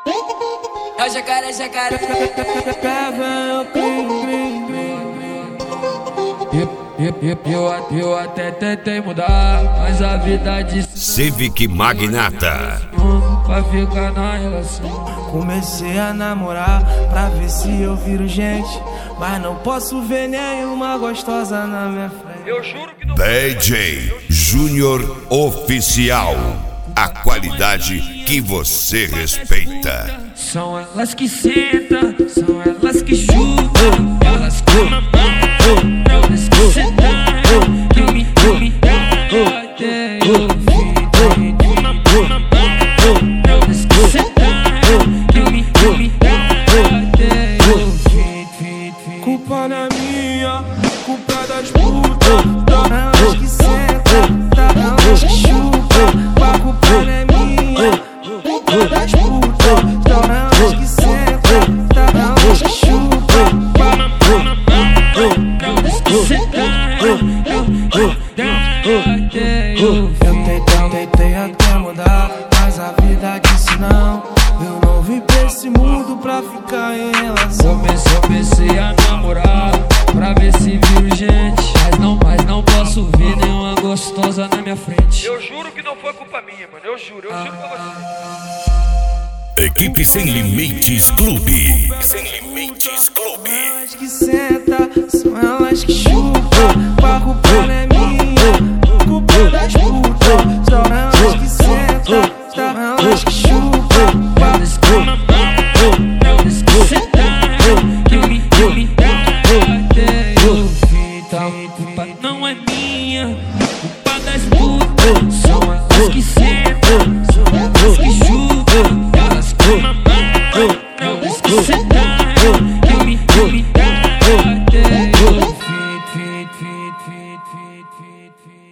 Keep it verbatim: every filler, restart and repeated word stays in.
É o jacaré, jacaré. Eu, eu, eu, eu até tentei mudar, mas a vida disse Civic Magnata vai ficar na relação. Comecei a namorar pra ver se eu viro gente, mas não posso ver nenhuma gostosa na minha frente. Eu juro que não. D J Júnior Oficial, a qualidade que você respeita. São elas que sentam, são elas que chupam, elas que mamam, elas que sentam, que me, que me dão até eu vi, que mamam, elas que sentam, que me, que me dão até eu vi. Culpa não é minha, culpa é das putas, elas que sentam, elas que chupam, a culpa não é minha, culpa é das putas. Elas que sentam, elas que chupam, elas que sentam. Eu tentei, tentei até mudar, mas a vida disse não. Eu não vim pra esse mundo pra ficar em relação. Comecei, comecei a namorar pra ver se viro gente, mas não, mas não posso ver nenhuma gostosa na minha frente. Eu juro que não foi culpa minha, mano. Eu juro, eu juro pra você. Equipe Sem Limites Clube. Sem Limites Clube. Elas que sentam, são elas que chupam, a culpa não é minha, culpa é das putas. São elas que sentam, são elas que chupam, Elas que mamam, elas que sentam, que me, que me dão até eu vi. Então, culpa não é minha, culpa das putas. São elas que sentam, são elas que chupam, elas que mamam, elas que sentam, que me, que me dão até eu vi.